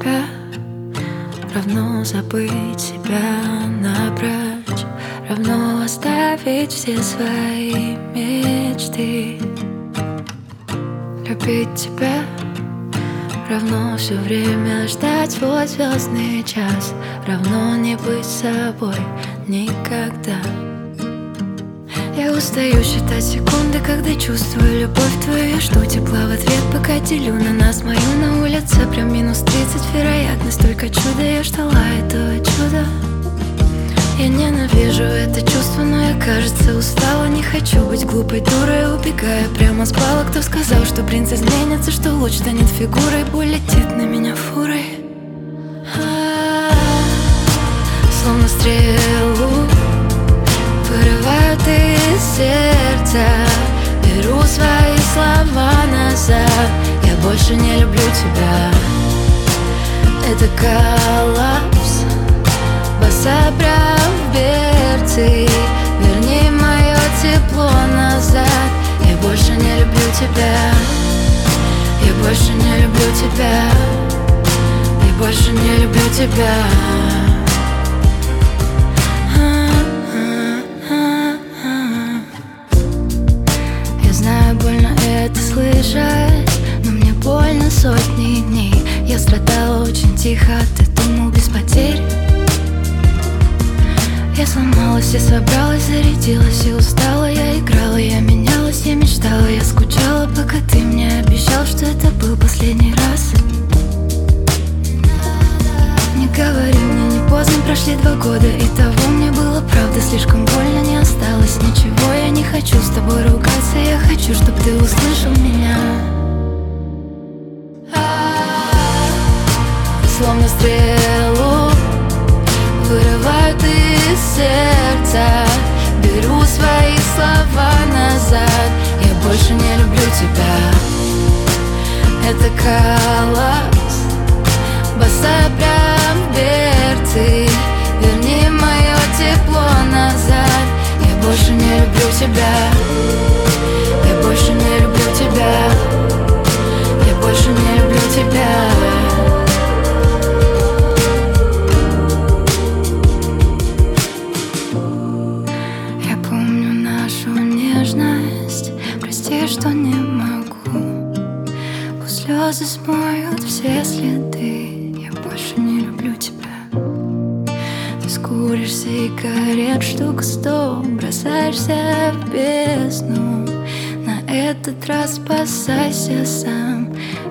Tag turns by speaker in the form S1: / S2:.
S1: себя равно забыть себя напрочь, равно оставить все свои мечты. Любить тебя равно все время ждать свой звездный час, равно не быть собой никогда. Я устаю считать секунды, когда чувствую любовь твою. Я жду тепла в ответ, пока делю на нас мою. На улице прям минус 30, вероятность только чуда. Я ждала этого чуда. Я ненавижу это чувство, но я, кажется, устала. Не хочу быть глупой дурой, убегая прямо с бала. Кто сказал, что принц изменится, что луч станет фигурой? Боль летит на меня фурой, словно стрелу вырывают из сердца. Беру свои слова назад. Я больше не люблю тебя. Это коллапс, босса в берцы. Верни мое тепло назад. Я больше не люблю тебя. Я больше не люблю тебя. Я больше не люблю тебя. Я знаю, больно это слышать, но мне больно сотни дней. Я страдала очень тихо, ты думал без потерь. Я сломалась и собралась, зарядилась и устала. Я играла, я менялась, я мечтала, я скучала, пока ты мне обещал, что это был последний раз. Не говори мне, не поздно, прошли 2 года, и того мне было правда слишком больно. Не осталось ничего, я не хочу с тобой ругаться. Я хочу, чтоб ты услышал меня. Словно стрелу вырывают из сердца. Беру свои слова назад. Я больше не люблю тебя. Это коллапс, босса в берцы. Верни мое тепло назад. Я больше не люблю тебя. Я больше не люблю тебя. Я больше не люблю тебя. Прости, что не могу. Пусть слезы смоют все следы. Я больше не люблю тебя. Ты скуришь сигарет штук 100, бросаешься в бездну. На этот раз спасайся сам.